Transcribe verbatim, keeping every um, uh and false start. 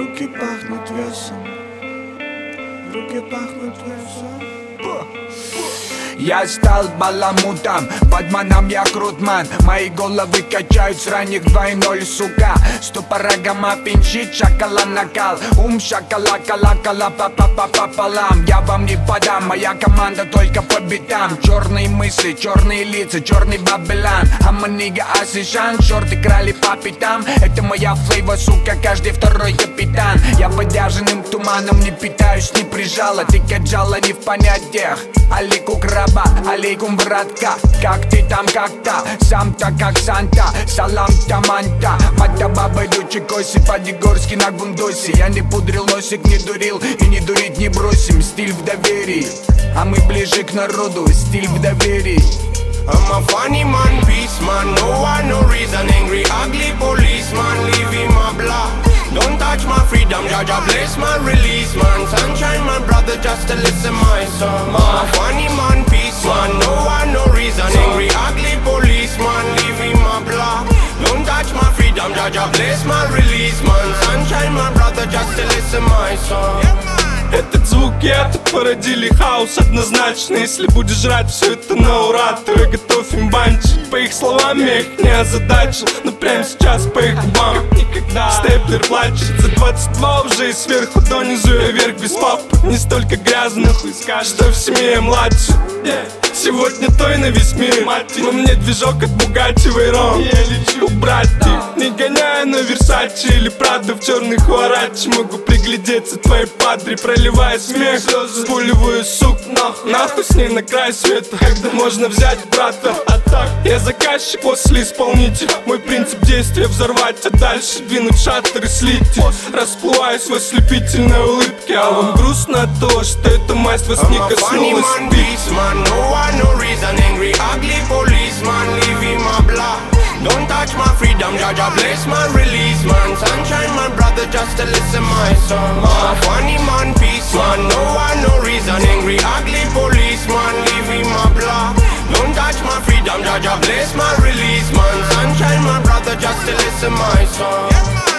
Руки пахнут весом, руки пахнут весом. Я стал баламутом, подманом я крутман. Мои головы качают с ранних два ноль, сука. Ступорага маффинчит, шакала накал. Ум шакала, кала, кала, папа, папа, пополам. Я вам не подам, моя команда только по битам. Черные мысли, черные лица, черный бабелан. Аманига, асишан, черты крали по пятам. Это моя флейва, сука, каждый второй капитан. Я подяженным туманом не питаюсь, не прижала. Ты каджала не в понятиях. Алику краба, алейкум, братка. Как ты там, как-то, сам-то как Санта. Салам таманта, мата баба дучи коси. По-дегорски на гундосе. Я не пудрил носик, не дурил и не дурить не бросим. Стиль в доверии, а мы ближе к народу. Стиль в доверии. I'm a funny man, peace man. No one, no reason. Angry, ugly policeman. Leave him a block. Don't touch my freedom, Jaja bless my release, man. Sunshine, my brother, just to listen my song. I'm a funny man, peace man. No one, no reason. Angry, ugly policeman. Leave him a block. Don't touch my freedom, Jaja bless my release, man. Sunshine, my brother, just to listen my song. Этот звук и это породили хаос однозначно. Если будешь жрать все это на ура, то я готов им банчить. По их словам я их не озадачил, но прямо сейчас по их губам никогда. Степлер плачет за двадцать два уже и сверху донизу я вверх без папы. Не столько грязно, хуй скажет, что в семье я младше. Сегодня той на весь мир, во мне движок от Бугатти Вейрон. Я лечу убрать их, не гоняя на Версачи или Прадо в черных Хуарачи. Могу приглядеться твоей падре, проливая смех, слезы, спуливаю сук нахуй. Нахуй с ней на край света, когда можно взять брата. А так, я заказчик, после исполнитель. Мой принцип действия взорвать, а дальше двинуть шаттер и слить. Расплываюсь в ослепительной улыбке, а вам грустно от того, что эта масть вас не коснулась. No reason, angry, ugly policeman, leave him a block. Don't touch my freedom, Jaja bless my release, man. Sunshine, my brother, just to listen my song. I'm a funny man, peace man. No one, no reason, angry, ugly policeman, leave him a block. Don't touch my freedom, Jaja bless my release, man. Sunshine, my brother, just to listen my song.